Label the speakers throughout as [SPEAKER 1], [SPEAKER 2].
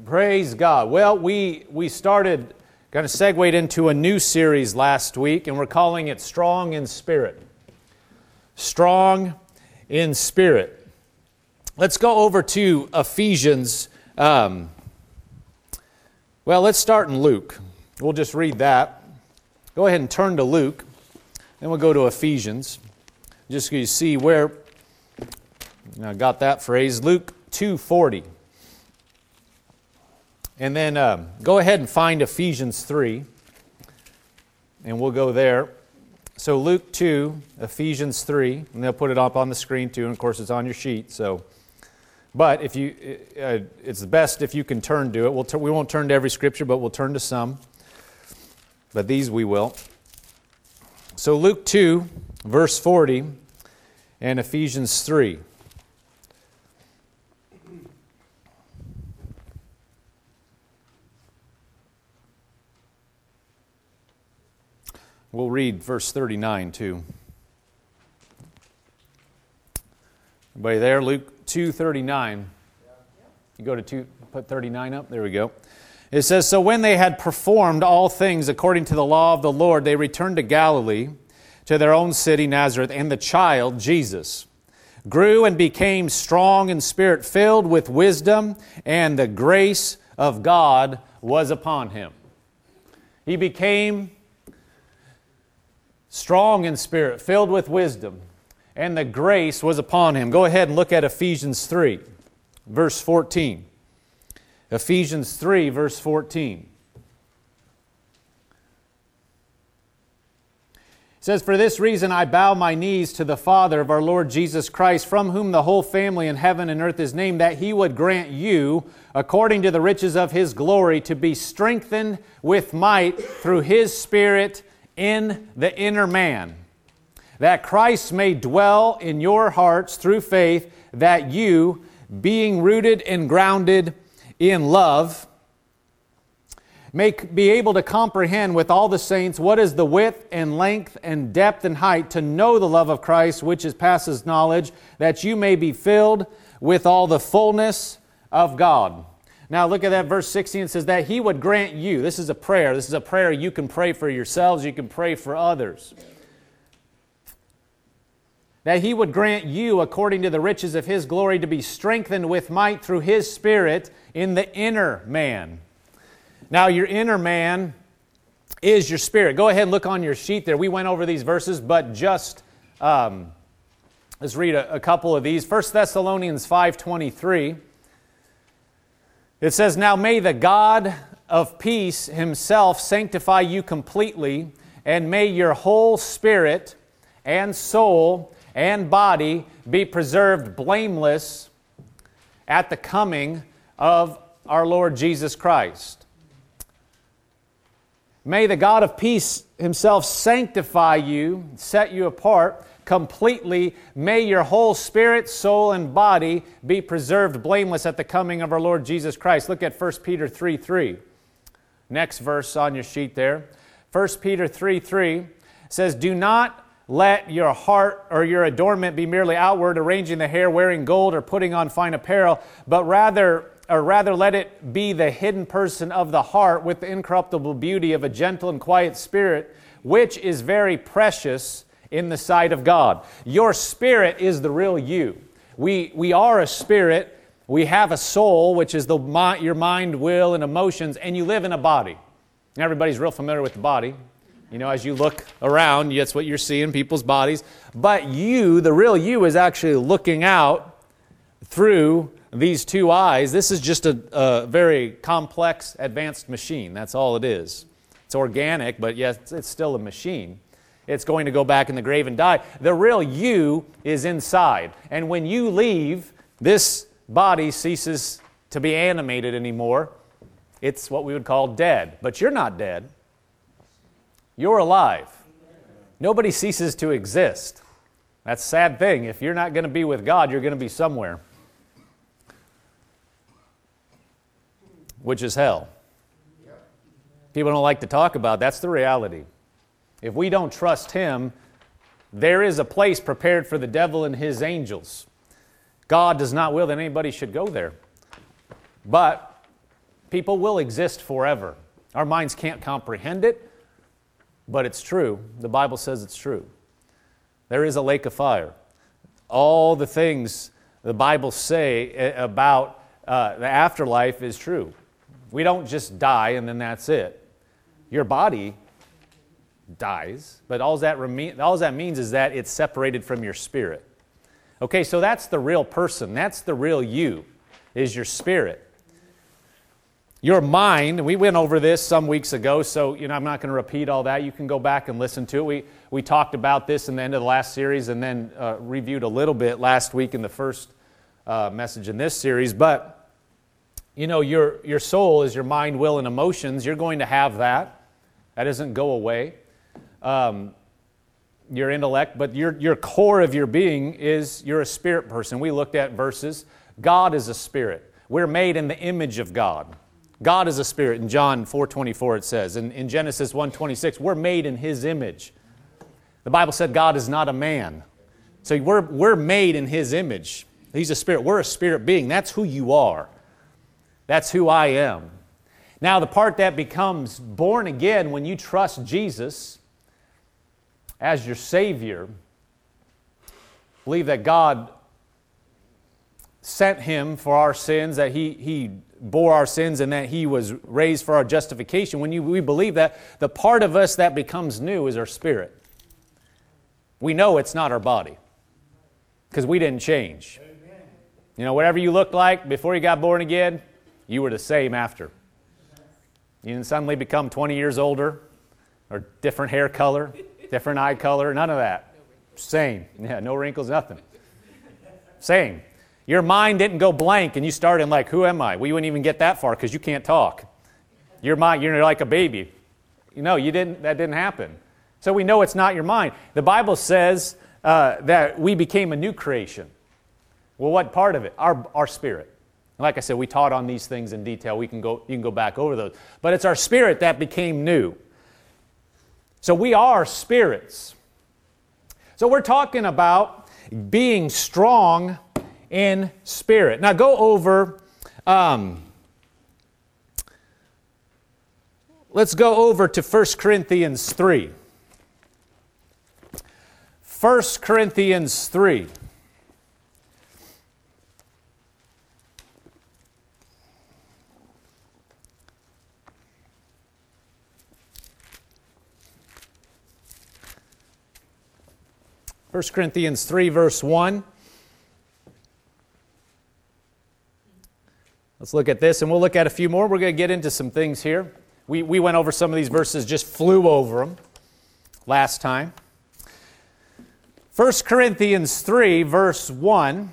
[SPEAKER 1] Praise God. Well, we started, kind of segued into a new series last week, and we're calling it Strong in Spirit. Strong in Spirit. Let's go over to Ephesians. Let's start in Luke. We'll just read that. Go ahead and turn to Luke, then we'll go to Ephesians. Just so you see where I got that phrase, Luke 2:40. And then go ahead and find Ephesians 3, and we'll go there. So Luke 2, Ephesians 3, and they'll put it up on the screen too, and of course it's on your sheet. But if you, it's best if you can turn to it. We won't turn to every scripture, but we'll turn to some. But these we will. So Luke 2, verse 40, and Ephesians 3. We'll read verse 39 too. Everybody there? Luke 2:39. You go to 2, put 39 up. There we go. It says, "So when they had performed all things according to the law of the Lord, they returned to Galilee, to their own city Nazareth, and the child, Jesus, grew and became strong in spirit, filled with wisdom, and the grace of God was upon him." He became strong in spirit, filled with wisdom, and the grace was upon him. Go ahead and look at Ephesians 3, verse 14. Ephesians 3, verse 14. It says, "For this reason I bow my knees to the Father of our Lord Jesus Christ, from whom the whole family in heaven and earth is named, that He would grant you, according to the riches of His glory, to be strengthened with might through His Spirit in the inner man, that Christ may dwell in your hearts through faith, that you, being rooted and grounded in love, may be able to comprehend with all the saints what is the width and length and depth and height, to know the love of Christ, which is passes knowledge, that you may be filled with all the fullness of God." Now look at that verse 16. It says that He would grant you. This is a prayer. This is a prayer you can pray for yourselves. You can pray for others. That He would grant you, according to the riches of His glory, to be strengthened with might through His Spirit in the inner man. Now your inner man is your spirit. Go ahead and look on your sheet there. We went over these verses, but just let's read a couple of these. 1 Thessalonians 5:23. It says, "Now may the God of peace Himself sanctify you completely, and may your whole spirit and soul and body be preserved blameless at the coming of our Lord Jesus Christ." May the God of peace Himself sanctify you, set you apart completely. May your whole spirit, soul, and body be preserved blameless at the coming of our Lord Jesus Christ. Look at 1 Peter 3:3. Next verse on your sheet there. 1 Peter 3:3 says, "Do not let your heart or your adornment be merely outward, arranging the hair, wearing gold, or putting on fine apparel, but rather let it be the hidden person of the heart, with the incorruptible beauty of a gentle and quiet spirit, which is very precious in the sight of God." Your spirit is the real you. We are a spirit. We have a soul, which is your mind, will, and emotions, and you live in a body. Everybody's real familiar with the body. You know, as you look around, that's what you're seeing, people's bodies. But you, the real you, is actually looking out through these two eyes. This is just a very complex, advanced machine. That's all it is. It's organic, but yes, it's still a machine. It's going to go back in the grave and die. The real you is inside. And when you leave, this body ceases to be animated anymore. It's what we would call dead. But you're not dead. You're alive. Nobody ceases to exist. That's a sad thing. If you're not going to be with God, you're going to be somewhere, which is hell. People don't like to talk about. That's the reality. If we don't trust Him, there is a place prepared for the devil and his angels. God does not will that anybody should go there. But people will exist forever. Our minds can't comprehend it, but it's true. The Bible says it's true. There is a lake of fire. All the things the Bible say about the afterlife is true. We don't just die and then that's it. Your body dies, but all that means is that it's separated from your spirit. Okay, so that's the real person. That's the real you, is your spirit. Your mind, we went over this some weeks ago, so I'm not going to repeat all that. You can go back and listen to it. We talked about this in the end of the last series and then reviewed a little bit last week in the first message in this series. But, your soul is your mind, will, and emotions. You're going to have that. That doesn't go away. Your intellect, but your core of your being is you're a spirit person. We looked at verses. God is a spirit. We're made in the image of God. God is a spirit. In John 4:24 it says. In Genesis 1:26, we're made in His image. The Bible said God is not a man. So we're made in His image. He's a spirit. We're a spirit being. That's who you are. That's who I am. Now the part that becomes born again when you trust Jesus as your Savior, believe that God sent Him for our sins, that He bore our sins, and that He was raised for our justification. When we believe that, the part of us that becomes new is our spirit. We know it's not our body because we didn't change. Whatever you looked like before you got born again, you were the same after. You didn't suddenly become 20 years older or different hair color, different eye color, none of that. Same. Yeah, no wrinkles, nothing. Same. Your mind didn't go blank and you started like, who am I? Well, you wouldn't even get that far because you can't talk. Your mind, you're like a baby. That didn't happen. So we know it's not your mind. The Bible says that we became a new creation. Well, what part of it? Our spirit. Like I said, we taught on these things in detail. You can go back over those. But it's our spirit that became new. So we are spirits. So we're talking about being strong in spirit. Now go over, let's go over to 1 Corinthians 3. 1 Corinthians 3. First Corinthians 3, verse 1. Let's look at this, and we'll look at a few more. We're going to get into some things here. We went over some of these verses, just flew over them last time. 1 Corinthians 3, verse 1.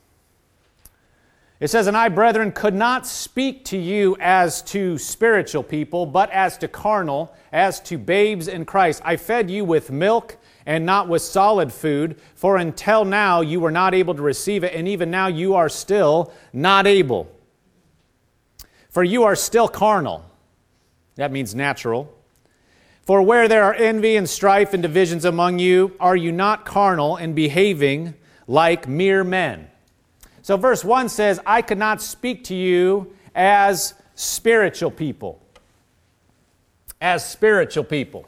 [SPEAKER 1] It says, "And I, brethren, could not speak to you as to spiritual people, but as to carnal, as to babes in Christ. I fed you with milk and not with solid food, for until now you were not able to receive it, and even now you are still not able. For you are still carnal." That means natural. "For where there are envy and strife and divisions among you, are you not carnal and behaving like mere men?" So verse 1 says, I could not speak to you as spiritual people. As spiritual people.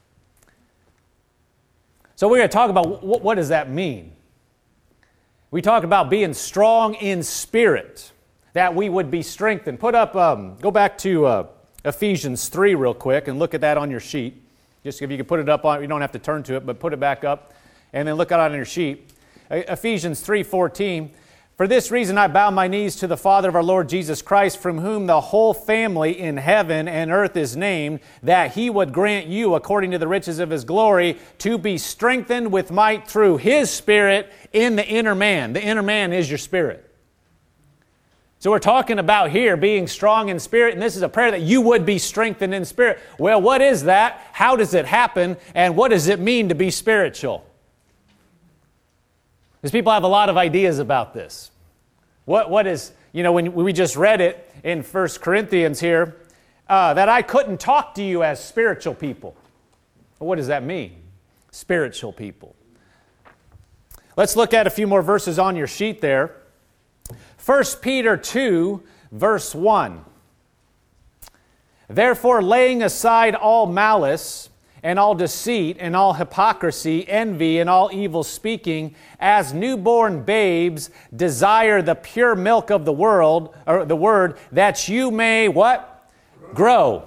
[SPEAKER 1] So we're going to talk about what does that mean? We talk about being strong in spirit, that we would be strengthened. Put up, go back to Ephesians 3 real quick and look at that on your sheet. Just if you can put it up on, you don't have to turn to it, but put it back up and then look at it on your sheet. Ephesians 3:14. "For this reason I bow my knees to the Father of our Lord Jesus Christ, from whom the whole family in heaven and earth is named, that He would grant you, according to the riches of His glory, to be strengthened with might through His Spirit in the inner man." The inner man is your spirit. So we're talking about here being strong in spirit, and this is a prayer that you would be strengthened in spirit. Well, what is that? How does it happen? And what does it mean to be spiritual? Because people have a lot of ideas about this. What is, when we just read it in 1 Corinthians here, that I couldn't talk to you as spiritual people. Well, what does that mean? Spiritual people. Let's look at a few more verses on your sheet there. 1 Peter 2, verse 1. Therefore, laying aside all malice and all deceit and all hypocrisy, envy and all evil speaking, as newborn babes desire the pure milk of the world, or the word, that you may what? Grow.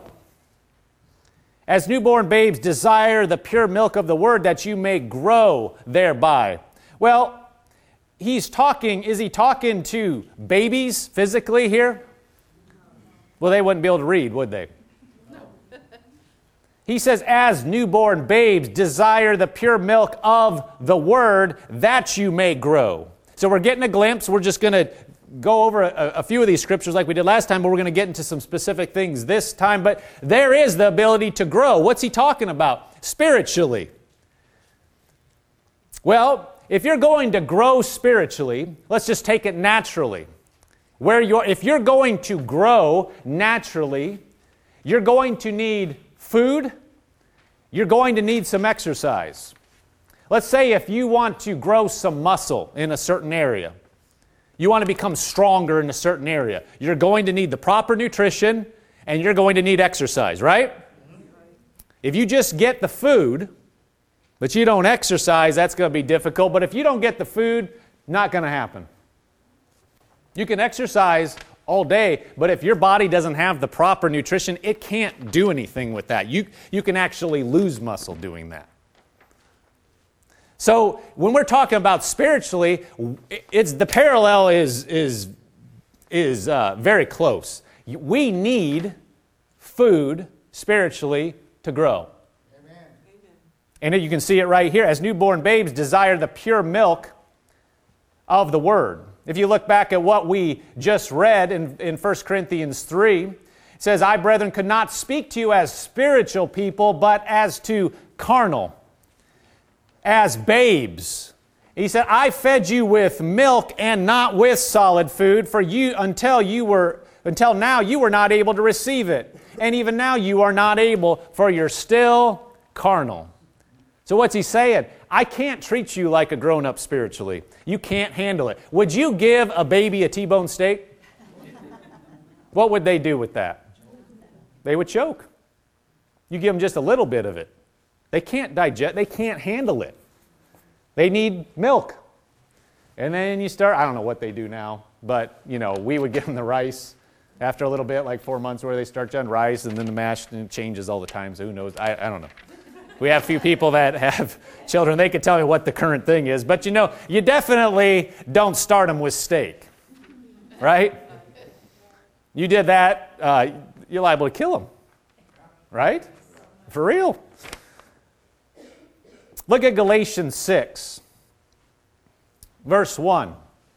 [SPEAKER 1] As newborn babes desire the pure milk of the word, that you may grow thereby. Well, is he talking to babies physically here? Well, they wouldn't be able to read, would they? No. He says, as newborn babes desire the pure milk of the word, that you may grow. So we're getting a glimpse. We're just going to go over a few of these scriptures like we did last time, but we're going to get into some specific things this time. But there is the ability to grow. What's he talking about? Spiritually. Well, if you're going to grow spiritually, let's just take it naturally. If you're going to grow naturally, you're going to need food, you're going to need some exercise. Let's say if you want to grow some muscle in a certain area, you want to become stronger in a certain area, you're going to need the proper nutrition and you're going to need exercise, right? If you just get the food, but you don't exercise, that's going to be difficult. But if you don't get the food, not going to happen. You can exercise all day, but if your body doesn't have the proper nutrition, it can't do anything with that. You can actually lose muscle doing that. So when we're talking about spiritually, the parallel is very close. We need food spiritually to grow. Amen. And you can see it right here. As newborn babes desire the pure milk of the word. If you look back at what we just read in 1 Corinthians 3, it says, I, brethren, could not speak to you as spiritual people, but as to carnal, as babes. He said, I fed you with milk and not with solid food, for you until now you were not able to receive it. And even now you are not able, for you're still carnal. So what's he saying? I can't treat you like a grown-up spiritually. You can't handle it. Would you give a baby a T-bone steak? What would they do with that? They would choke. You give them just a little bit of it. They can't digest. They can't handle it. They need milk. And then you start, I don't know what they do now, but, we would give them the rice after a little bit, like 4 months, where they start on rice, and then the mash, and it changes all the time, so who knows? I don't know. We have a few people that have children. They could tell me what the current thing is. But you definitely don't start them with steak. Right? You did that, you're liable to kill them. Right? For real. Look at Galatians 6, verse 1.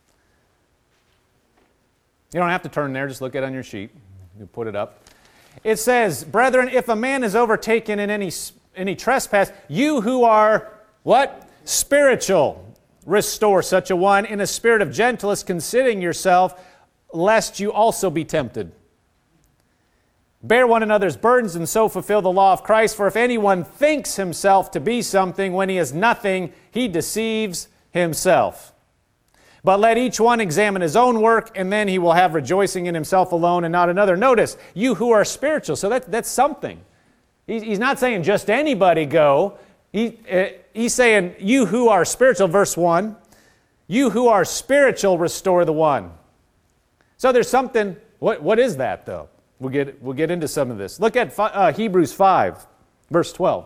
[SPEAKER 1] You don't have to turn there. Just look at it on your sheet. You put it up. It says, brethren, if a man is overtaken in any trespass, you who are, what? Spiritual. Restore such a one in a spirit of gentleness, considering yourself, lest you also be tempted. Bear one another's burdens and so fulfill the law of Christ. For if anyone thinks himself to be something when he is nothing, he deceives himself. But let each one examine his own work, and then he will have rejoicing in himself alone and not another. Notice, you who are spiritual. So that's something. He's not saying just anybody go. He's saying you who are spiritual, verse 1. You who are spiritual, restore the one. So there's something. What is that, though? We'll get into some of this. Look at Hebrews 5, verse 12.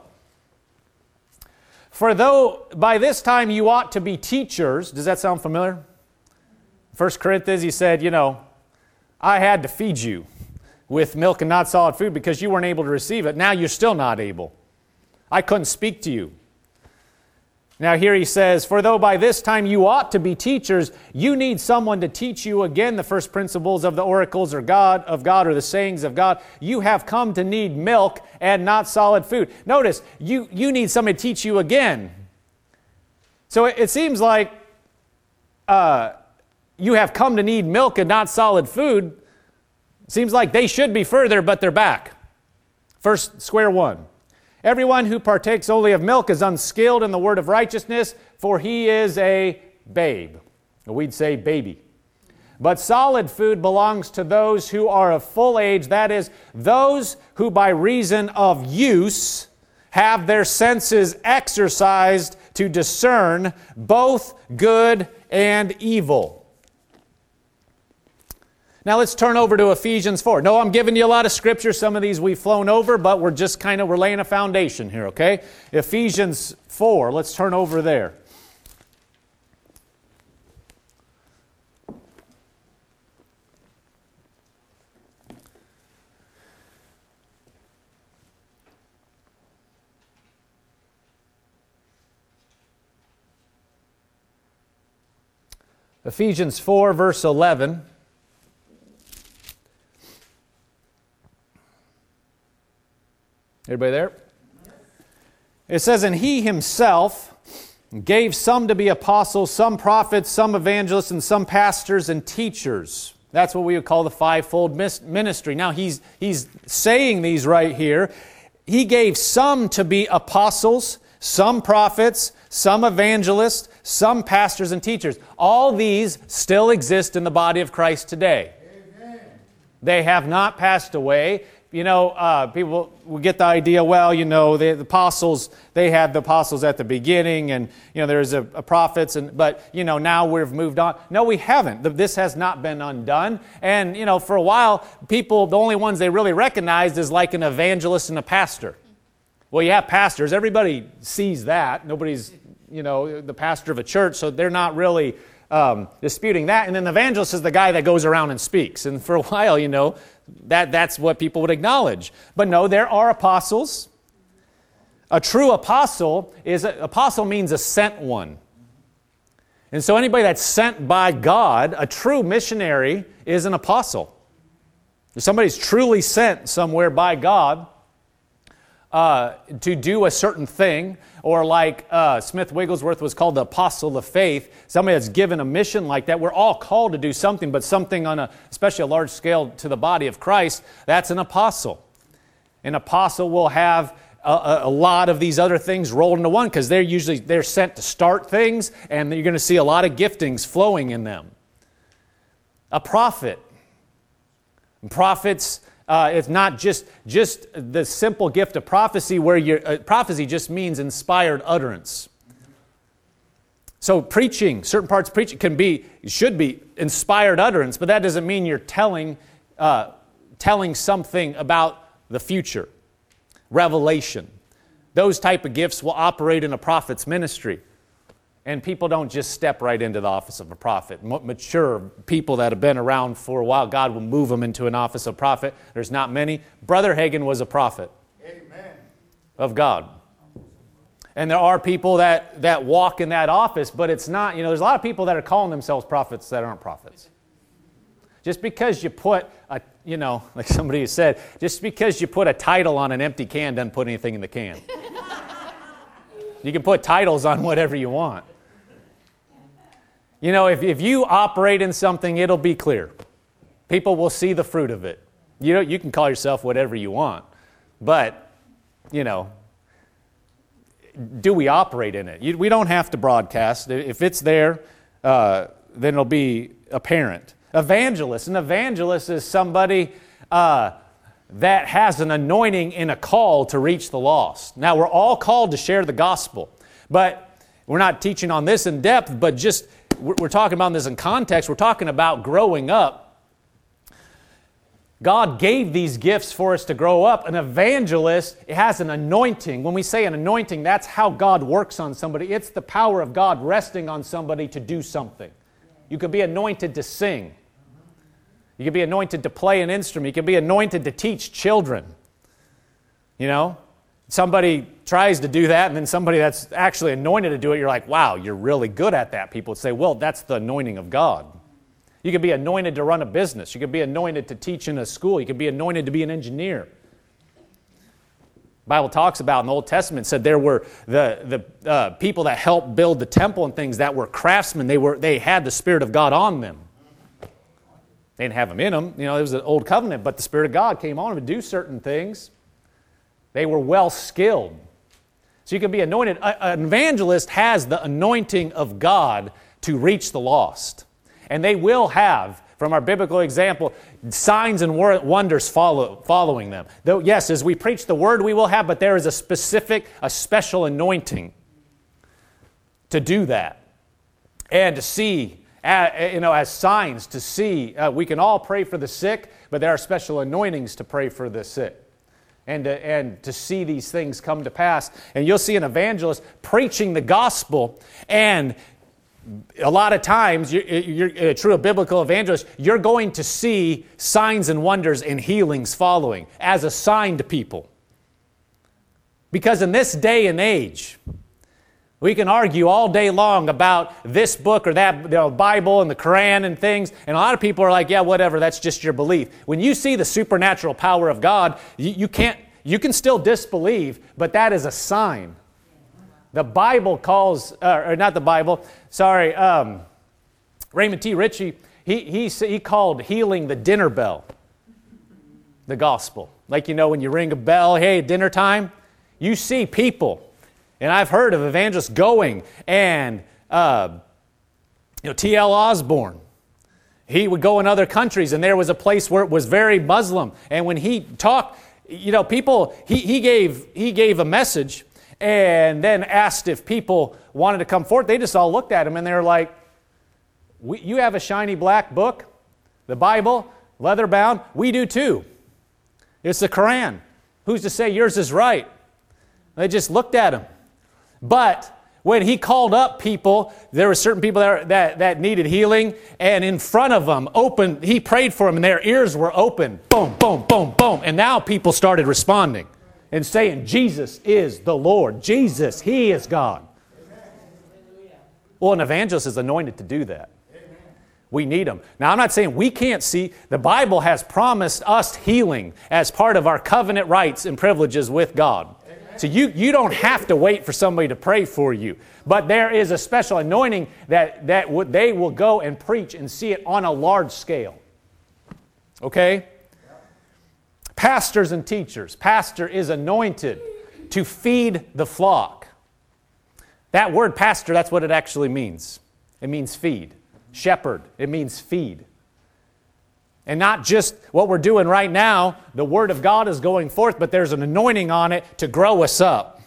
[SPEAKER 1] For though by this time you ought to be teachers. Does that sound familiar? 1 Corinthians, he said, I had to feed you with milk and not solid food because you weren't able to receive it. Now you're still not able. I couldn't speak to you. Now here he says, for though by this time you ought to be teachers, you need someone to teach you again the first principles of the oracles of God or the sayings of God. You have come to need milk and not solid food. Notice, you need somebody to teach you again. So it seems like you have come to need milk and not solid food. Seems like they should be further, but they're back. First, square one. Everyone who partakes only of milk is unskilled in the word of righteousness, for he is a babe. We'd say baby. But solid food belongs to those who are of full age, that is, those who by reason of use have their senses exercised to discern both good and evil. Now let's turn over to Ephesians 4. No, I'm giving you a lot of scripture. Some of these we've flown over, but we're laying a foundation here, okay? Ephesians 4, let's turn over there. Ephesians 4, verse 11. Everybody there? It says, "And He Himself gave some to be apostles, some prophets, some evangelists, and some pastors and teachers." That's what we would call the fivefold ministry. Now, he's saying these right here. He gave some to be apostles, some prophets, some evangelists, some pastors and teachers. All these still exist in the body of Christ today. Amen. They have not passed away. People will get the idea, the apostles, they had the apostles at the beginning, and, there's a prophets, but, now we've moved on. No, we haven't. This has not been undone. And, for a while, people, the only ones they really recognized is like an evangelist and a pastor. Well, you have pastors. Everybody sees that. Nobody's, the pastor of a church, so they're not really disputing that. And then the evangelist is the guy that goes around and speaks. And for a while, that's what people would acknowledge. But no, there are apostles. A true apostle means a sent one. And so anybody that's sent by God, a true missionary, is an apostle. If somebody's truly sent somewhere by God to do a certain thing, or like Smith Wigglesworth was called the apostle of faith, somebody that's given a mission like that. We're all called to do something, but something on especially a large scale to the body of Christ, that's an apostle. An apostle will have a lot of these other things rolled into one, because they're sent to start things, and you're going to see a lot of giftings flowing in them. A prophet. Prophets, it's not just the simple gift of prophecy, where prophecy just means inspired utterance. So preaching, certain parts of preaching should be inspired utterance, but that doesn't mean you're telling something about the future. Revelation. Those type of gifts will operate in a prophet's ministry. And people don't just step right into the office of a prophet. Mature people that have been around for a while, God will move them into an office of prophet. There's not many. Brother Hagin was a prophet. Amen. Of God. And there are people that walk in that office, but it's not, there's a lot of people that are calling themselves prophets that aren't prophets. Just because you put like somebody said, just because you put a title on an empty can doesn't put anything in the can. You can put titles on whatever you want. If you operate in something, it'll be clear. People will see the fruit of it. You can call yourself whatever you want, but, do we operate in it? We don't have to broadcast. If it's there, then it'll be apparent. Evangelist. An evangelist is somebody that has an anointing and a call to reach the lost. Now, we're all called to share the gospel, but we're not teaching on this in depth, but just we're talking about this in context. We're talking about growing up. God gave these gifts for us to grow up. An evangelist, it has an anointing. When we say an anointing, that's how God works on somebody. It's the power of God resting on somebody to do something. You could be anointed to sing. You could be anointed to play an instrument. You could be anointed to teach children. Somebody tries to do that, and then somebody that's actually anointed to do it, you're like, wow, you're really good at that. People would say, well, that's the anointing of God. You could be anointed to run a business. You could be anointed to teach in a school. You could be anointed to be an engineer. The Bible talks about in the Old Testament, said there were the people that helped build the temple and things that were craftsmen. They had the Spirit of God on them. They didn't have them in them. It was an old covenant, but the Spirit of God came on them to do certain things. They were well skilled. So you can be anointed. An evangelist has the anointing of God to reach the lost. And they will have from our biblical example, signs and wonders following them. Though, yes, as we preach the word we will have, but there is a special anointing to do that. And to see, as signs, to see, we can all pray for the sick, but there are special anointings to pray for the sick. And to see these things come to pass. And you'll see an evangelist preaching the gospel, and a lot of times, you're a true biblical evangelist, you're going to see signs and wonders and healings following as a sign to people. Because in this day and age, we can argue all day long about this book or that, Bible and the Quran and things, and a lot of people are like, yeah, whatever, that's just your belief. When you see the supernatural power of God, you can still disbelieve, but that is a sign. The Bible calls, or not the Bible, sorry, Raymond T. Ritchie, he called healing the dinner bell, the gospel. Like, when you ring a bell, hey, dinner time, you see people. And I've heard of evangelists going and, T.L. Osborne, he would go in other countries, and there was a place where it was very Muslim. And when he talked, people, he gave a message and then asked if people wanted to come forth. They just all looked at him, and they were like, you have a shiny black book, the Bible, leather bound. We do too. It's the Quran. Who's to say yours is right? They just looked at him. But when he called up people, there were certain people that needed healing, and in front of them, he prayed for them, and their ears were open. Boom, boom, boom, boom. And now people started responding and saying, Jesus is the Lord. Jesus, He is God. Well, an evangelist is anointed to do that. We need them. Now, I'm not saying we can't see. The Bible has promised us healing as part of our covenant rights and privileges with God. So you don't have to wait for somebody to pray for you. But there is a special anointing that they will go and preach and see it on a large scale. Okay? Pastors and teachers. Pastor is anointed to feed the flock. That word pastor, that's what it actually means. It means feed. Shepherd, it means feed. And not just what we're doing right now, the Word of God is going forth, but there's an anointing on it to grow us up.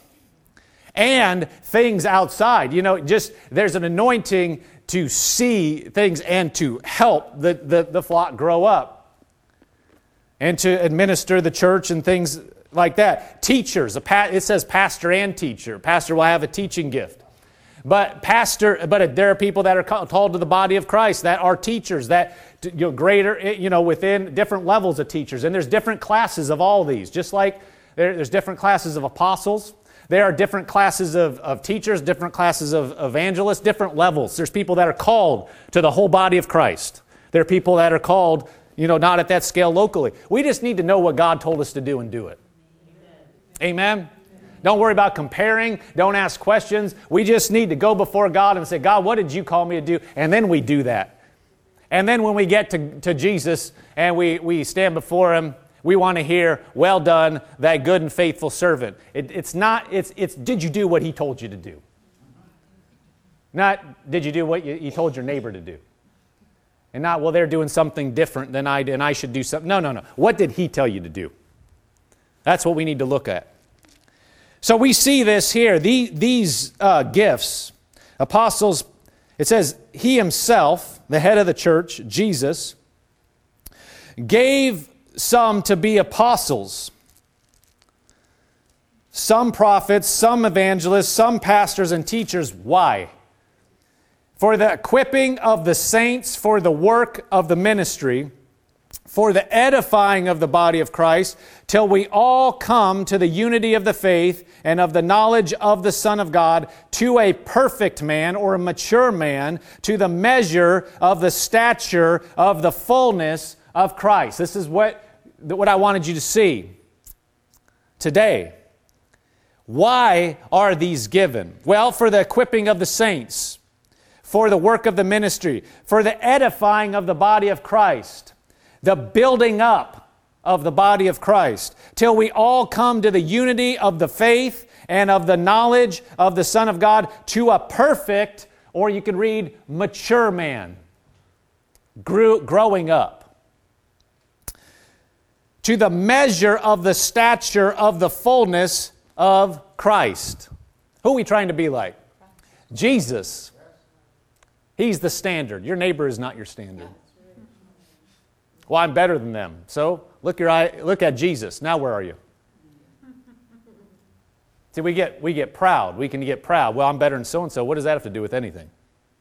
[SPEAKER 1] And things outside, there's an anointing to see things and to help the flock grow up. And to administer the church and things like that. Teachers, it says pastor and teacher. Pastor will have a teaching gift. But there are people that are called to the body of Christ that are teachers, that greater, within different levels of teachers. And there's different classes of all these. Just like there's different classes of apostles, there are different classes of teachers, different classes of evangelists, different levels. There's people that are called to the whole body of Christ. There are people that are called, not at that scale locally. We just need to know what God told us to do and do it. Amen? Don't worry about comparing. Don't ask questions. We just need to go before God and say, God, what did you call me to do? And then we do that. And then when we get to Jesus and we stand before Him, we want to hear, well done, thy good and faithful servant. It's did you do what He told you to do? Not, did you do what you told your neighbor to do? And not, well, they're doing something different than I did and I should do something. No. What did He tell you to do? That's what we need to look at. So we see this here. These gifts, apostles, it says He Himself, the head of the church, Jesus, gave some to be apostles, some prophets, some evangelists, some pastors and teachers. Why? For the equipping of the saints, for the work of the ministry, for the edifying of the body of Christ, till we all come to the unity of the faith and of the knowledge of the Son of God, to a perfect man or a mature man, to the measure of the stature of the fullness of Christ. This is what I wanted you to see today. Why are these given? Well, for the equipping of the saints, for the work of the ministry, for the edifying of the body of Christ, the building up of the body of Christ, till we all come to the unity of the faith and of the knowledge of the Son of God, to a perfect, or you can read, mature man. growing up to the measure of the stature of the fullness of Christ. Who are we trying to be like? Jesus. He's the standard. Your neighbor is not your standard. Well, I'm better than them. So look at Jesus. Now where are you? See, we get proud. We can get proud. Well, I'm better than so-and-so. What does that have to do with anything?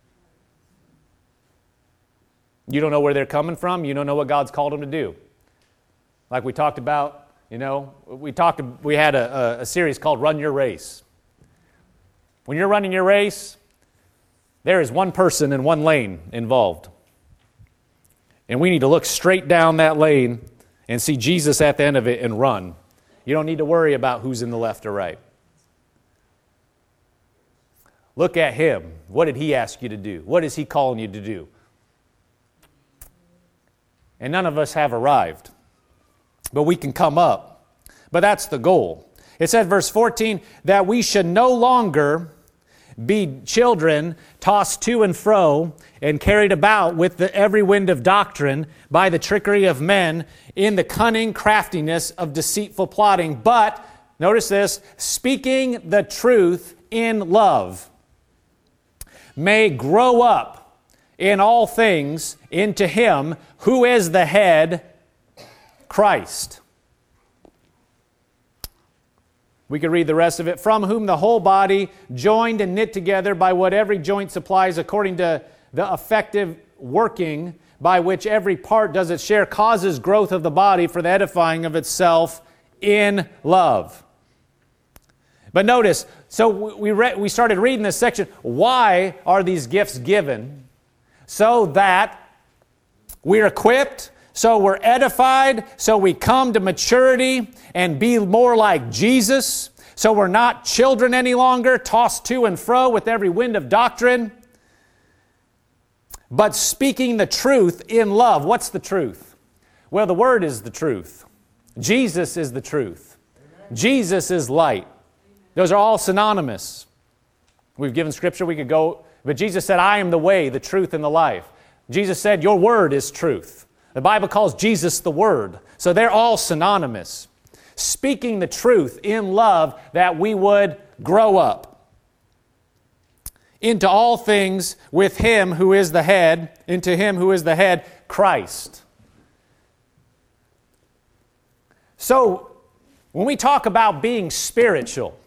[SPEAKER 1] You don't know where they're coming from. You don't know what God's called them to do. Like we talked about, we had a series called Run Your Race. When you're running your race, there is one person in one lane involved. And we need to look straight down that lane and see Jesus at the end of it and run. You don't need to worry about who's in the left or right. Look at Him. What did He ask you to do? What is He calling you to do? And none of us have arrived. But we can come up. But that's the goal. It said, verse 14, that we should no longer be children tossed to and fro and carried about with every wind of doctrine by the trickery of men in the cunning craftiness of deceitful plotting. But, notice this, speaking the truth in love, may grow up in all things into Him who is the head, Christ. We could read the rest of it. From whom the whole body, joined and knit together by what every joint supplies according to the effective working by which every part does its share, causes growth of the body for the edifying of itself in love. But notice, so we started reading this section. Why are these gifts given? So that we're equipped, so we're edified, so we come to maturity and be more like Jesus, so we're not children any longer, tossed to and fro with every wind of doctrine, but speaking the truth in love. What's the truth? Well, the Word is the truth. Jesus is the truth. Jesus is light. Those are all synonymous. We've given Scripture, we could go, but Jesus said, I am the way, the truth, and the life. Jesus said, your Word is truth. The Bible calls Jesus the Word. So they're all synonymous. Speaking the truth in love that we would grow up into all things with Him who is the head, into Him who is the head, Christ. So when we talk about being spiritual,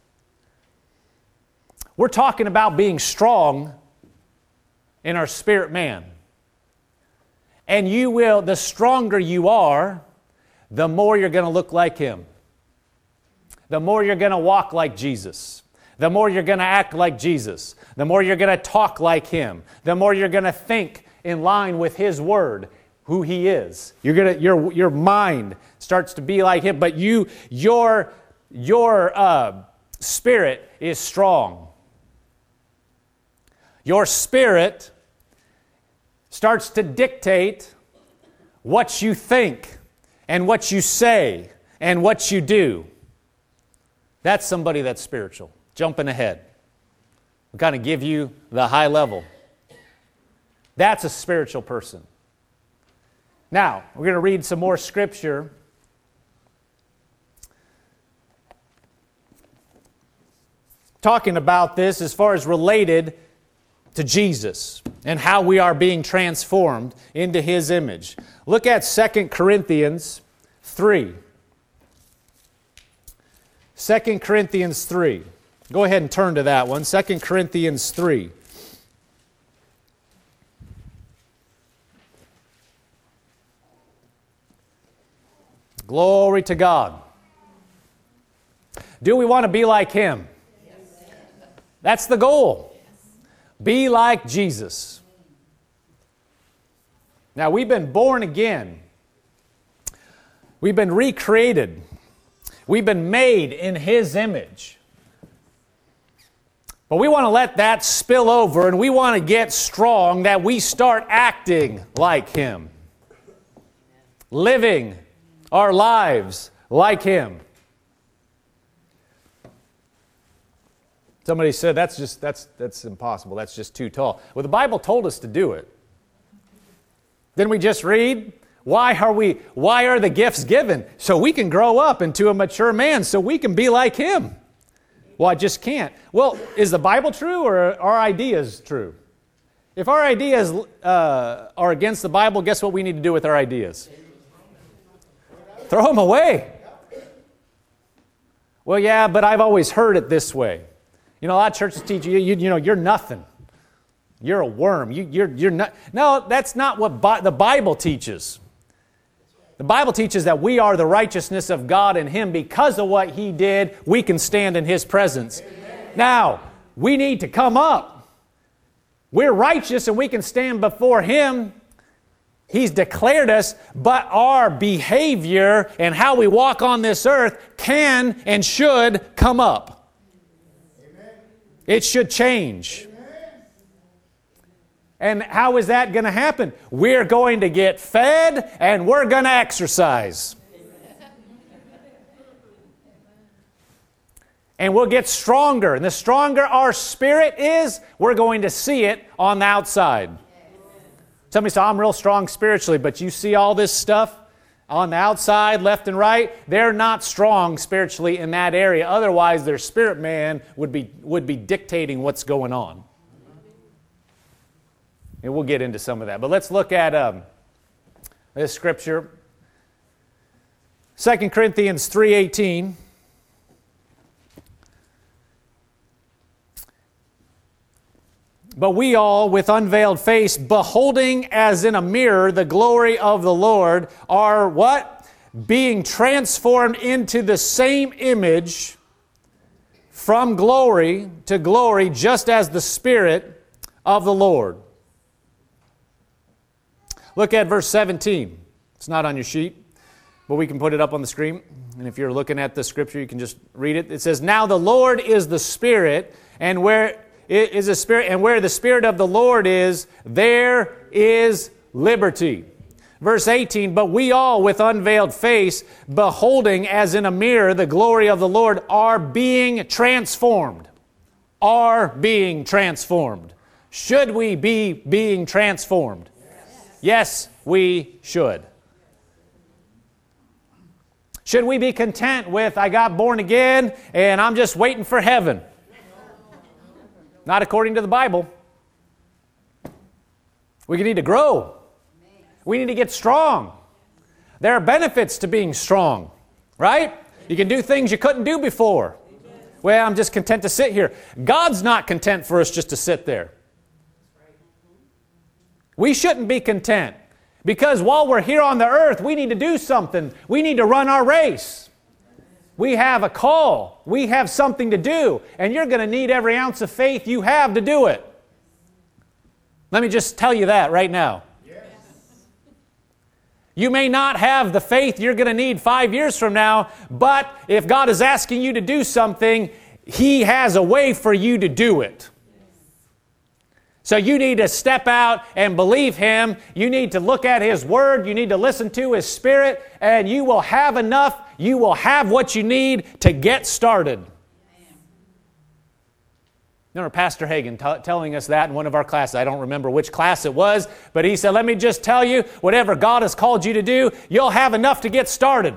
[SPEAKER 1] we're talking about being strong in our spirit man. And you will, the stronger you are, the more you're going to look like Him. The more you're going to walk like Jesus. The more you're going to act like Jesus. The more you're going to talk like Him. The more you're going to think in line with His Word, who He is. Your mind starts to be like Him, but your spirit is strong. Your spirit starts to dictate what you think and what you say and what you do. That's somebody that's spiritual. Jumping ahead. We kind of give you the high level. That's a spiritual person. Now, we're going to read some more Scripture. Talking about this as far as related to Jesus and how we are being transformed into His image. Look at 2 Corinthians 3. 2 Corinthians 3. Go ahead and turn to that one. 2 Corinthians 3. Glory to God. Do we want to be like Him? That's the goal. Be like Jesus. Now, we've been born again. We've been recreated. We've been made in His image. But we want to let that spill over, and we want to get strong that we start acting like Him. Living our lives like Him. Somebody said, that's impossible. That's just too tall. Well, the Bible told us to do it. Didn't we just read? Why are the gifts given? So we can grow up into a mature man, so we can be like him. Well, I just can't. Well, is the Bible true or are our ideas true? If our ideas are against the Bible, guess what we need to do with our ideas? Throw them away. Well, yeah, but I've always heard it this way. You know, a lot of churches teach you, you're nothing. You're a worm. You're not. No, that's not what the Bible teaches. The Bible teaches that we are the righteousness of God in Him. Because of what He did, we can stand in His presence. Amen. Now, we need to come up. We're righteous and we can stand before Him. He's declared us, but our behavior and how we walk on this earth can and should come up. Amen. It should change. And how is that going to happen? We're going to get fed and we're going to exercise. And we'll get stronger. And the stronger our spirit is, we're going to see it on the outside. Somebody said, I'm real strong spiritually, but you see all this stuff on the outside, left and right? They're not strong spiritually in that area. Otherwise, their spirit man would be dictating what's going on. And we'll get into some of that. But let's look at this scripture. 2 Corinthians 3:18. But we all, with unveiled face, beholding as in a mirror the glory of the Lord, are what? Being transformed into the same image from glory to glory, just as the Spirit of the Lord. Look at verse 17. It's not on your sheet, but we can put it up on the screen. And if you're looking at the scripture, you can just read it. It says, now the Lord is the Spirit, and where is the Spirit, and where the Spirit of the Lord is, there is liberty. Verse 18, but we all with unveiled face, beholding as in a mirror the glory of the Lord, are being transformed. Are being transformed. Should we be being transformed? Yes, we should. Should we be content with, I got born again and I'm just waiting for heaven? Not according to the Bible. We need to grow. We need to get strong. There are benefits to being strong, right? You can do things you couldn't do before. Well, I'm just content to sit here. God's not content for us just to sit there. We shouldn't be content, because while we're here on the earth, we need to do something. We need to run our race. We have a call. We have something to do, and you're going to need every ounce of faith you have to do it. Let me just tell you that right now. Yes. You may not have the faith you're going to need 5 years from now, but if God is asking you to do something, He has a way for you to do it. So you need to step out and believe Him. You need to look at His Word. You need to listen to His Spirit. And you will have enough. You will have what you need to get started. Remember Pastor Hagen telling us that in one of our classes. I don't remember which class it was. But he said, let me just tell you, whatever God has called you to do, you'll have enough to get started.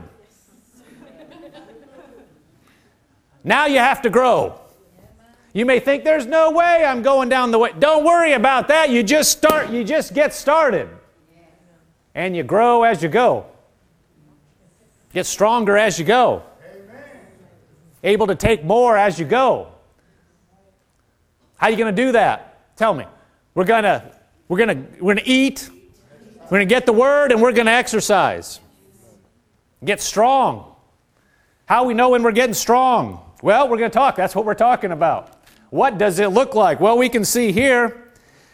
[SPEAKER 1] Now you have to grow. You may think, there's no way I'm going down the way. Don't worry about that. You just start. You just get started. And you grow as you go. Get stronger as you go. Able to take more as you go. How are you going to do that? Tell me. We're going to eat. We're going to get the Word, and we're going to exercise. Get strong. How do we know when we're getting strong? Well, we're going to talk. That's what we're talking about. What does it look like? Well, we can see here,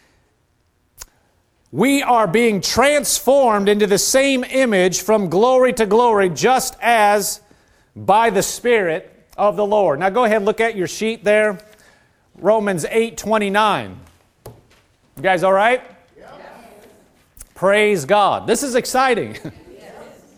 [SPEAKER 1] we are being transformed into the same image from glory to glory, just as by the Spirit of the Lord. Now go ahead and look at your sheet there. Romans 8:29. You guys all right? Yes. Praise God. This is exciting. Yes.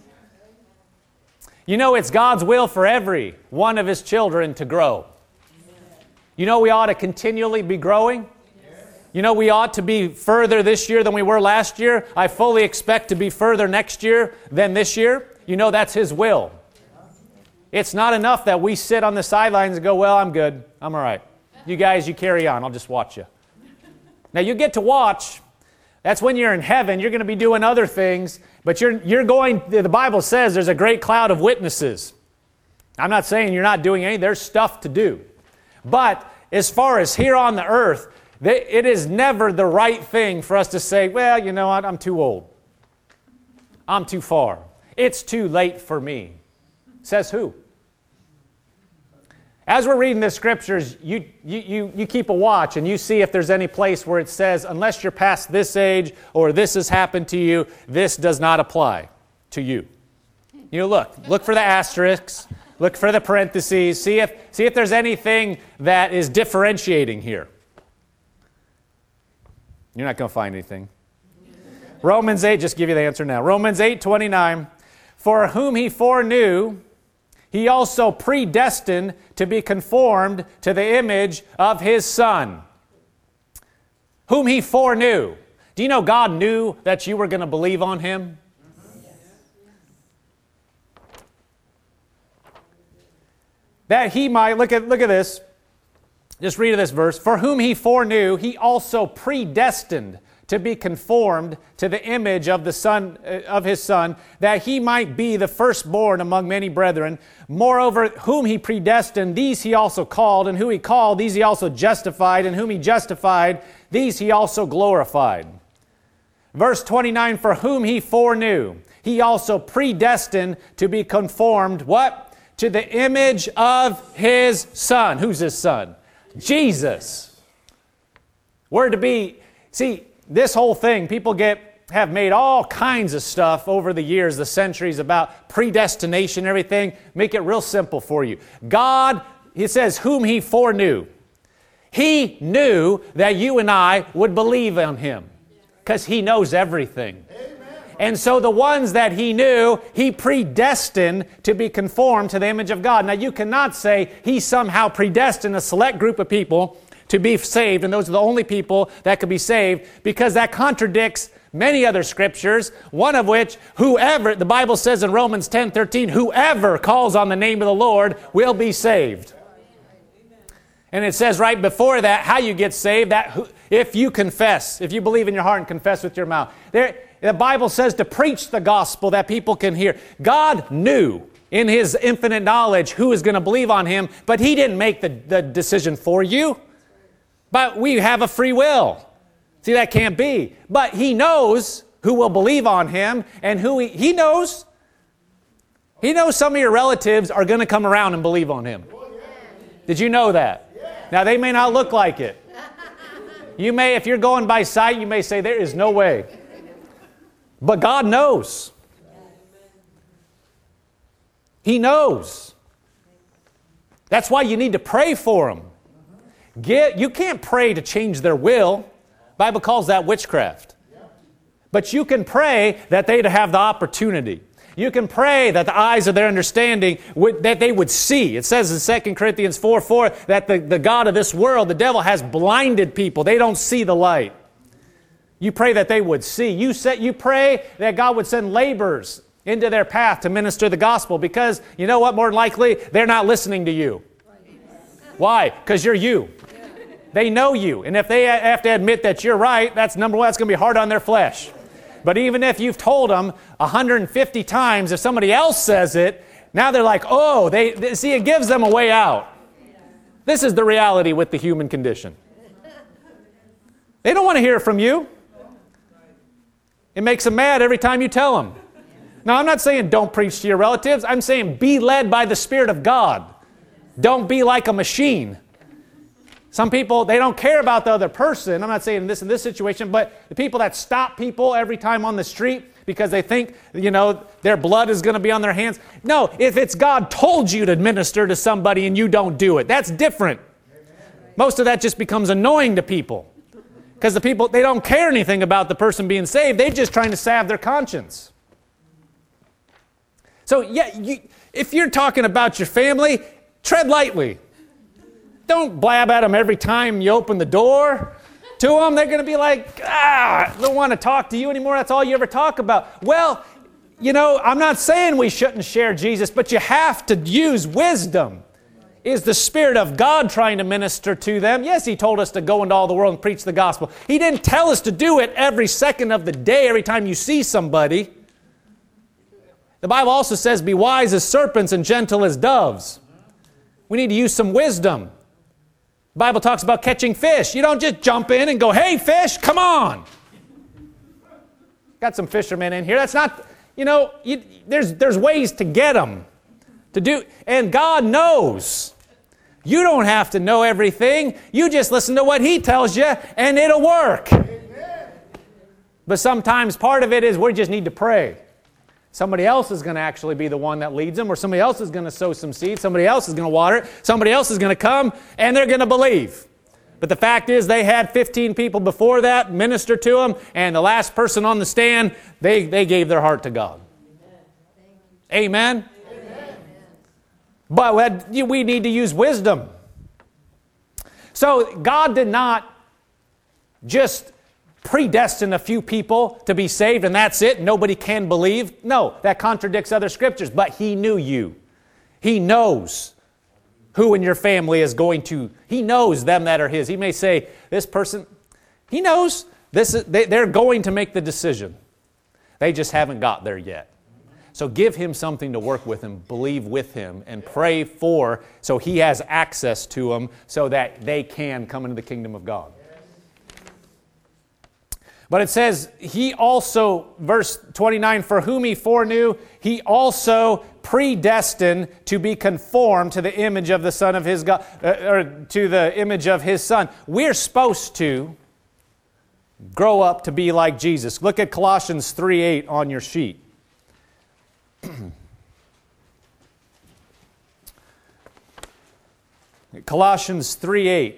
[SPEAKER 1] You know, it's God's will for every one of His children to grow. You know we ought to continually be growing? Yes. You know, we ought to be further this year than we were last year. I fully expect to be further next year than this year. You know, that's His will. It's not enough that we sit on the sidelines and go, well, I'm good. I'm all right. You guys, you carry on. I'll just watch you. Now, you get to watch. That's when you're in heaven. You're going to be doing other things. But you're going, the Bible says there's a great cloud of witnesses. I'm not saying you're not doing anything. There's stuff to do. But as far as here on the earth, it is never the right thing for us to say, well, you know what, I'm too old. I'm too far. It's too late for me. Says who? As we're reading the scriptures, you keep a watch and you see if there's any place where it says, unless you're past this age or this has happened to you, this does not apply to you. You look for the asterisks, look for the parentheses, see if there's anything that is differentiating here. You're not going to find anything. Romans 8, just give you the answer now. Romans 8:29, for whom He foreknew, He also predestined to be conformed to the image of His Son. Whom He foreknew. Do you know God knew that you were going to believe on Him? That He might, look at this. Just read this verse. For whom He foreknew, He also predestined to be conformed to the image of the Son of His Son, that He might be the firstborn among many brethren. Moreover, whom He predestined, these He also called, and who He called, these He also justified, and whom He justified, these He also glorified. Verse 29, for whom He foreknew, He also predestined to be conformed, what? To the image of His Son. Who's His Son? Jesus. We're to be, see, this whole thing, people have made all kinds of stuff over the years, the centuries, about predestination, everything. Make it real simple for you. God, it says, whom He foreknew. He knew that you and I would believe on Him because He knows everything. And so the ones that He knew, He predestined to be conformed to the image of God. Now you cannot say He somehow predestined a select group of people to be saved, and those are the only people that could be saved, because that contradicts many other scriptures, one of which, whoever, the Bible says in Romans 10:13, whoever calls on the name of the Lord will be saved. And it says right before that how you get saved, that if you confess, if you believe in your heart and confess with your mouth. The Bible says to preach the gospel that people can hear. God knew in His infinite knowledge who is going to believe on Him, but He didn't make the decision for you. But we have a free will. See, that can't be. But He knows who will believe on Him, and who He knows. He knows some of your relatives are going to come around and believe on Him. Did you know that? Now, they may not look like it. You may, if you're going by sight, you may say, there is no way. But God knows. He knows. That's why you need to pray for them. You can't pray to change their will. The Bible calls that witchcraft. But you can pray that they'd have the opportunity. You can pray that the eyes of their understanding, that they would see. It says in 2 Corinthians 4:4 that the God of this world, the devil, has blinded people. They don't see the light. You pray that they would see. You pray that God would send laborers into their path to minister the gospel, because you know what, more than likely, they're not listening to you. Why? Because you're you. They know you. And if they have to admit that you're right, that's number one, that's going to be hard on their flesh. But even if you've told them 150 times, if somebody else says it, now they're like, oh, they see, it gives them a way out. This is the reality with the human condition. They don't want to hear from you. It makes them mad every time you tell them. Now, I'm not saying don't preach to your relatives. I'm saying be led by the Spirit of God. Don't be like a machine. Some people, they don't care about the other person. I'm not saying this in this situation, but the people that stop people every time on the street because they think, their blood is going to be on their hands. No, if it's God told you to minister to somebody and you don't do it, that's different. Most of that just becomes annoying to people. Because the people, they don't care anything about the person being saved. They're just trying to salve their conscience. So, if you're talking about your family, tread lightly. Don't blab at them every time you open the door. to them, they're going to be like, I don't want to talk to you anymore. That's all you ever talk about. Well, you know, I'm not saying we shouldn't share Jesus, but you have to use wisdom. Is the Spirit of God trying to minister to them? Yes, He told us to go into all the world and preach the gospel. He didn't tell us to do it every second of the day, every time you see somebody. The Bible also says, be wise as serpents and gentle as doves. We need to use some wisdom. The Bible talks about catching fish. You don't just jump in and go, hey, fish, come on. Got some fishermen in here. That's not, you know, there's ways to get them to do. And God knows. You don't have to know everything. You just listen to what He tells you, and it'll work. Amen. But sometimes part of it is we just need to pray. Somebody else is going to actually be the one that leads them, or somebody else is going to sow some seeds, somebody else is going to water it, somebody else is going to come, and they're going to believe. But the fact is they had 15 people before that minister to them, and the last person on the stand, they gave their heart to God. Amen? But we need to use wisdom. So God did not just predestine a few people to be saved and that's it, nobody can believe. No, that contradicts other scriptures. But He knew you. He knows who in your family is going to, He knows them that are His. He may say, this person, He knows they're going to make the decision. They just haven't got there yet. So give Him something to work with and believe with Him and pray for so He has access to them so that they can come into the kingdom of God. But it says, He also, verse 29, for whom He foreknew, He also predestined to be conformed to the image of the Son of His God, or to the image of His Son. We're supposed to grow up to be like Jesus. Look at Colossians 3:8 on your sheet. Colossians 3:8.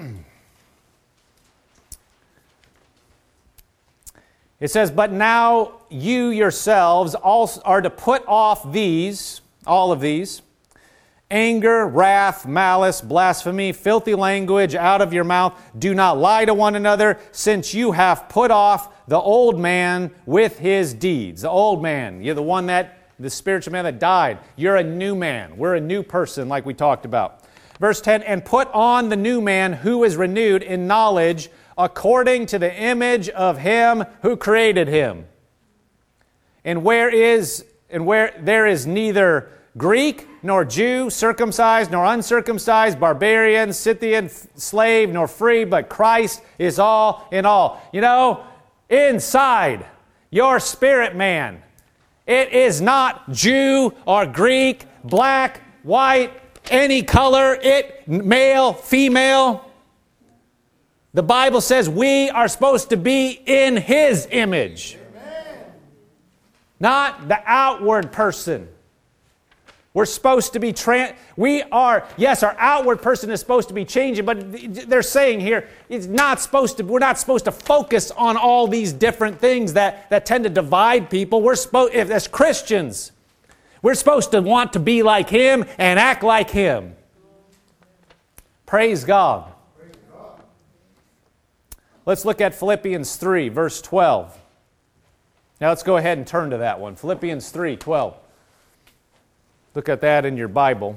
[SPEAKER 1] It says, but now you yourselves also are to put off these, all of these, anger, wrath, malice, blasphemy, filthy language out of your mouth. Do not lie to one another, since you have put off the old man with his deeds. The old man, you're the one the spiritual man that died. You're a new man. We're a new person like we talked about. Verse 10, and put on the new man who is renewed in knowledge according to the image of Him who created him. And where there is neither Greek nor Jew, circumcised nor uncircumcised, barbarian, Scythian, slave nor free, but Christ is all in all. You know, inside your spirit man, it is not Jew or Greek, black, white, any color, male, female. The Bible says we are supposed to be in His image. Amen. Not the outward person. We're supposed to be yes, our outward person is supposed to be changing, but they're saying here, we're not supposed to focus on all these different things that tend to divide people. As Christians, we're supposed to want to be like Him and act like Him. Praise God. Let's look at Philippians 3, verse 12. Now let's go ahead and turn to that one. Philippians 3, 12. Look at that in your Bible.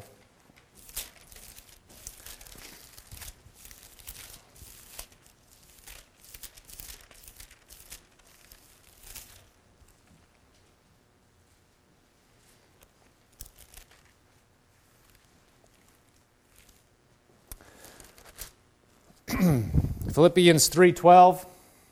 [SPEAKER 1] Philippians 3:12.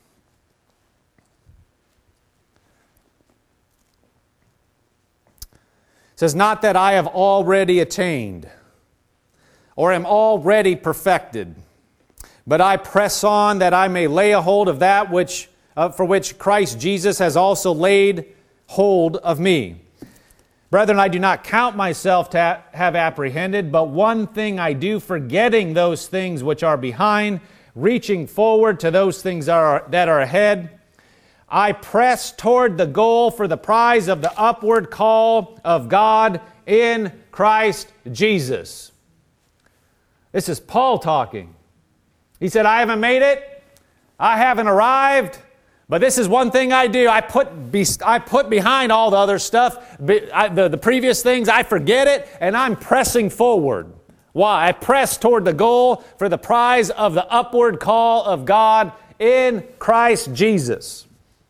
[SPEAKER 1] Says, not that I have already attained or am already perfected, but I press on that I may lay a hold of that for which Christ Jesus has also laid hold of me. Brethren, I do not count myself to have apprehended, but one thing I do, forgetting those things which are behind, reaching forward to those things that are ahead, I press toward the goal for the prize of the upward call of God in Christ Jesus. This is Paul talking. He said, I haven't made it. I haven't arrived, but this is one thing I do. I put behind all the other stuff, the previous things, I forget it, and I'm pressing forward. Why? I press toward the goal for the prize of the upward call of God in Christ Jesus.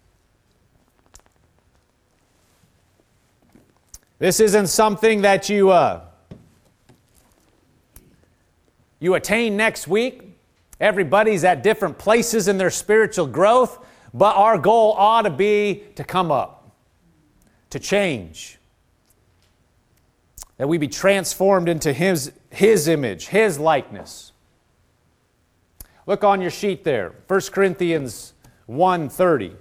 [SPEAKER 1] This isn't something that you attain next week. Everybody's at different places in their spiritual growth, but our goal ought to be to come up, to change, that we be transformed into His image, His likeness. Look on your sheet there, 1 Corinthians 1:30.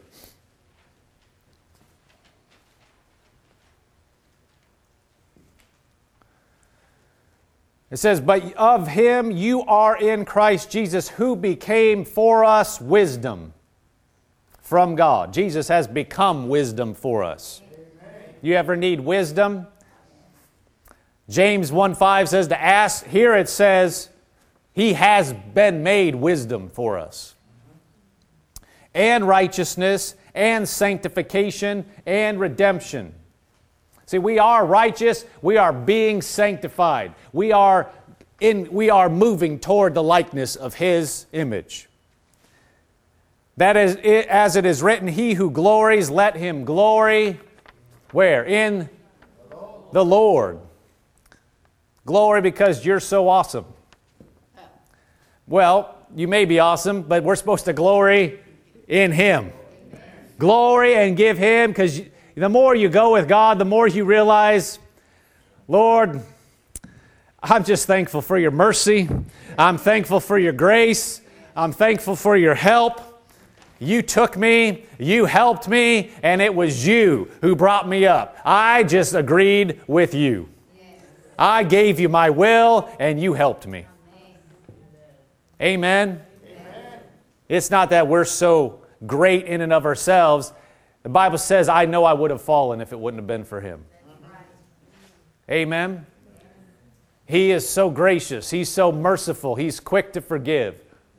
[SPEAKER 1] It says, but of Him you are in Christ Jesus, who became for us wisdom from God. Jesus has become wisdom for us. Amen. You ever need wisdom? James 1:5 says to ask. Here it says, He has been made wisdom for us. And righteousness, and sanctification, and redemption. See, we are righteous, we are being sanctified. We are moving toward the likeness of His image. That is, as it is written, he who glories, let him glory. Where? In the Lord. Glory because you're so awesome. Well, you may be awesome, but we're supposed to glory in Him. Glory and give Him, because the more you go with God, the more you realize, Lord, I'm just thankful for your mercy. I'm thankful for your grace. I'm thankful for your help. You took me, you helped me, and it was you who brought me up. I just agreed with you. I gave you my will, and you helped me. Amen. Amen. It's not that we're so great in and of ourselves. The Bible says, I know I would have fallen if it wouldn't have been for Him. Amen. He is so gracious. He's so merciful. He's quick to forgive.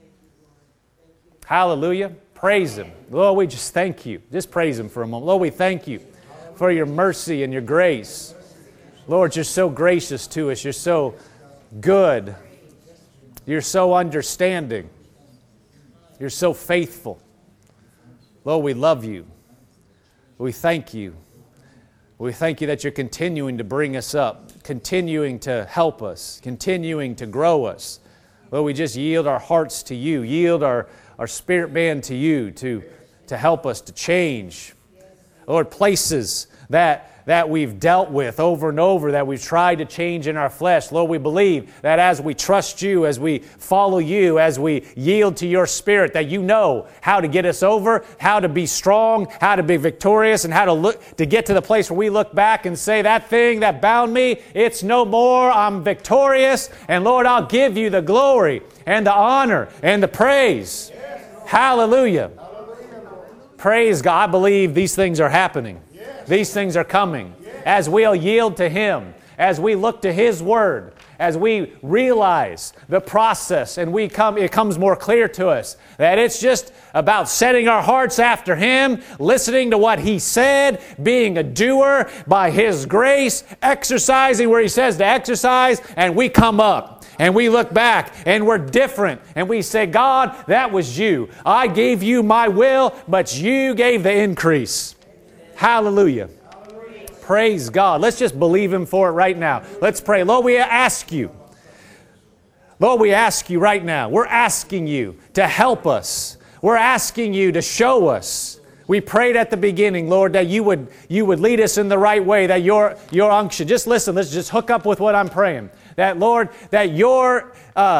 [SPEAKER 1] Hallelujah. Praise Him. Lord, we just thank you. Just praise Him for a moment. Lord, we thank you for your mercy and your grace. Lord, you're so gracious to us. You're so good. You're so understanding. You're so faithful. Lord, we love you. We thank you. We thank you that you're continuing to bring us up, continuing to help us, continuing to grow us. Lord, we just yield our hearts to you, yield our spirit man to you to help us to change. Lord, places that we've dealt with over and over, that we've tried to change in our flesh. Lord, we believe that as we trust you, as we follow you, as we yield to your Spirit, that you know how to get us over, how to be strong, how to be victorious, and how to get to the place where we look back and say, that thing that bound me, it's no more. I'm victorious. And Lord, I'll give you the glory and the honor and the praise. Hallelujah. Praise God. I believe these things are happening. These things are coming as we'll yield to Him, as we look to His Word, as we realize the process and it comes more clear to us that it's just about setting our hearts after Him, listening to what He said, being a doer by His grace, exercising where He says to exercise, and we come up. And we look back and we're different. And we say, God, that was you. I gave you my will, but you gave the increase. Hallelujah. Hallelujah. Praise God. Let's just believe Him for it right now. Let's pray. Lord, we ask you. Lord, we ask you right now. We're asking you to help us. We're asking you to show us. We prayed at the beginning, Lord, that you would lead us in the right way, that your unction. Just listen. Let's just hook up with what I'm praying. That, Lord, that your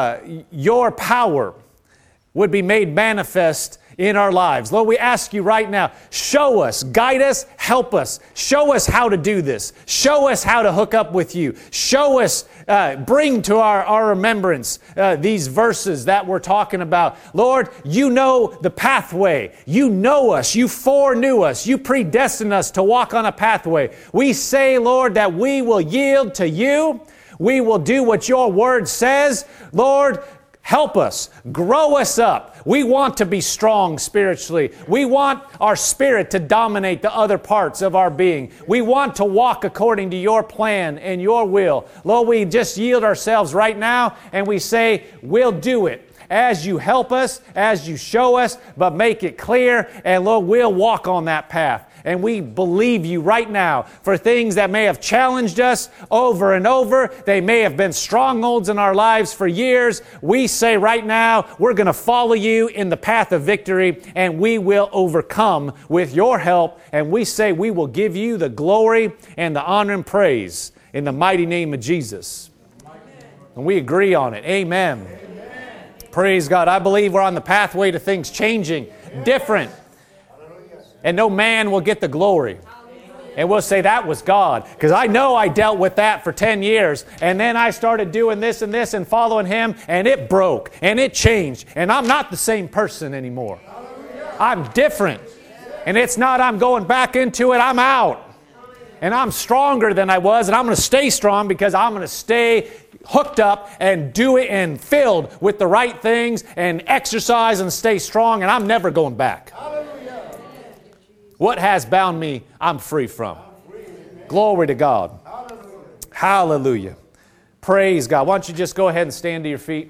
[SPEAKER 1] power would be made manifest in our lives. Lord, we ask you right now, show us, guide us, help us. Show us how to do this. Show us how to hook up with you. Show us, bring to our remembrance these verses that we're talking about. Lord, you know the pathway. You know us. You foreknew us. You predestined us to walk on a pathway. We say, Lord, that we will yield to you. We will do what your word says. Lord, Help us. Grow us up. We want to be strong spiritually. We want our spirit to dominate the other parts of our being. We want to walk according to your plan and your will. Lord, we just yield ourselves right now and we say, we'll do it as you help us, as you show us, but make it clear. And Lord, we'll walk on that path. And we believe you right now for things that may have challenged us over and over. They may have been strongholds in our lives for years. We say right now, we're going to follow you in the path of victory, and we will overcome with your help. And we say we will give you the glory and the honor and praise in the mighty name of Jesus. Amen. And we agree on it. Amen. Amen. Praise God. I believe we're on the pathway to things changing, different. And no man will get the glory. And we'll say that was God. Because I know I dealt with that for 10 years. And then I started doing this and following Him. And it broke. And it changed. And I'm not the same person anymore. I'm different. And it's not I'm going back into it. I'm out. And I'm stronger than I was. And I'm going to stay strong because I'm going to stay hooked up and do it and filled with the right things and exercise and stay strong. And I'm never going back. What has bound me, I'm free from. Glory to God. Hallelujah. Praise God. Why don't you just go ahead and stand to your feet?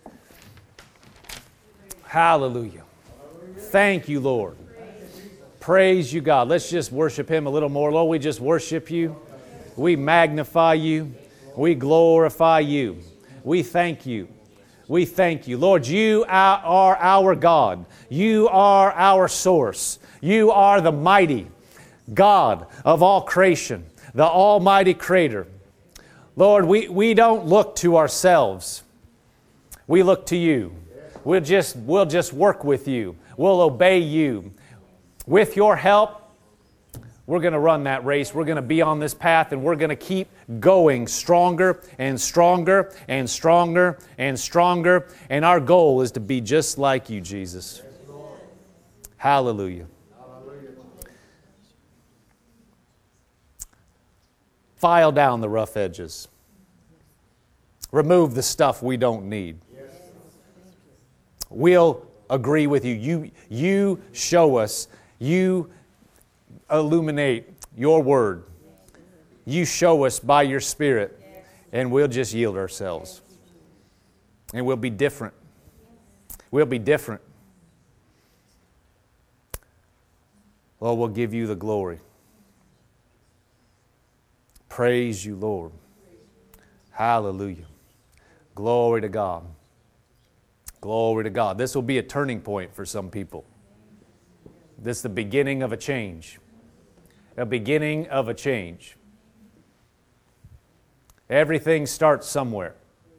[SPEAKER 1] Hallelujah. Thank you, Lord. Praise you, God. Let's just worship Him a little more. Lord, we just worship you. We magnify you. We glorify you. We thank you. We thank you. Lord, you are our God. You are our source. You are the mighty God of all creation, the almighty creator. Lord, we don't look to ourselves. We look to you. We'll just work with you. We'll obey you. With your help, we're going to run that race. We're going to be on this path, and we're going to keep going stronger and stronger and stronger and stronger. And our goal is to be just like you, Jesus. Hallelujah. File down the rough edges. Remove the stuff we don't need. We'll agree with you. You show us. You illuminate your word. You show us by your Spirit. And we'll just yield ourselves. And we'll be different. We'll be different. Lord, we'll give you the glory. Praise you, Lord. Hallelujah. Glory to God. Glory to God. This will be a turning point for some people. This is the beginning of a change. A beginning of a change. Everything starts somewhere.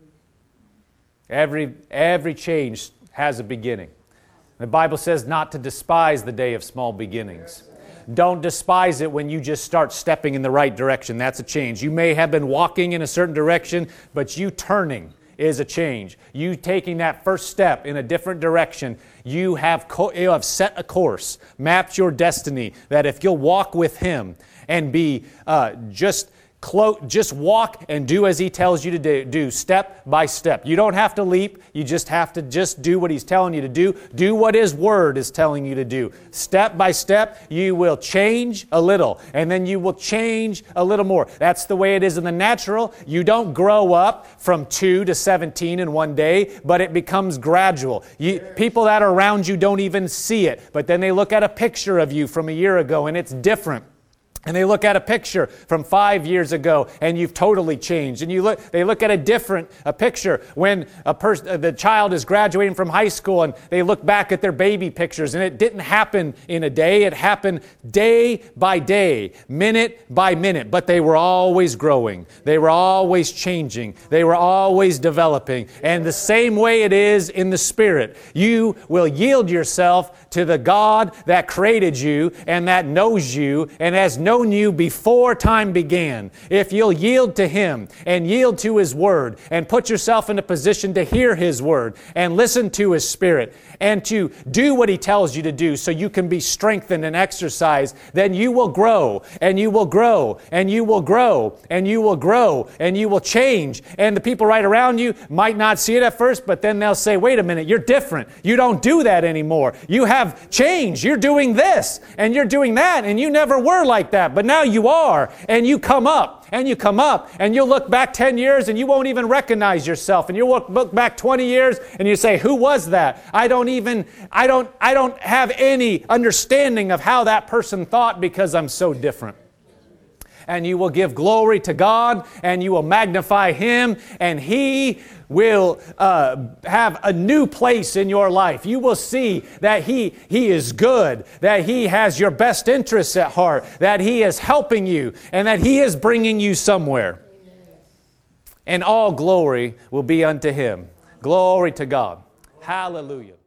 [SPEAKER 1] Every change has a beginning. The Bible says not to despise the day of small beginnings. Don't despise it when you just start stepping in the right direction. That's a change. You may have been walking in a certain direction, but you turning is a change. You taking that first step in a different direction, you have set a course, mapped your destiny, that if you'll walk with Him and be just walk and do as He tells you to do step by step. You don't have to leap. You just have to just do what He's telling you to do. Do what His Word is telling you to do. Step by step, you will change a little, and then you will change a little more. That's the way it is in the natural. You don't grow up from 2 to 17 in one day, but it becomes gradual. People that are around you don't even see it, but then they look at a picture of you from a year ago, and it's different. And they look at a picture from 5 years ago, and you've totally changed. And they look at a picture when the child is graduating from high school, and they look back at their baby pictures, and it didn't happen in a day. It happened day by day, minute by minute. But they were always growing. They were always changing. They were always developing. And the same way it is in the Spirit. You will yield yourself to the God that created you and that knows you and has known shown you before time began. If you'll yield to Him and yield to His Word and put yourself in a position to hear His Word and listen to His Spirit and to do what He tells you to do so you can be strengthened and exercised, then you will grow and you will grow and you will grow and you will grow and you will change. And the people right around you might not see it at first, but then they'll say, wait a minute, you're different. You don't do that anymore. You have changed. You're doing this and you're doing that, and you never were like that, but now you are, and you come up and you come up and you'll look back 10 years and you won't even recognize yourself, and you'll look back 20 years and you say, who was that? I don't have any understanding of how that person thought because I'm so different. And you will give glory to God, and you will magnify Him, and He will have a new place in your life. You will see that He is good, that He has your best interests at heart, that He is helping you, and that He is bringing you somewhere. And all glory will be unto Him. Glory to God. Hallelujah.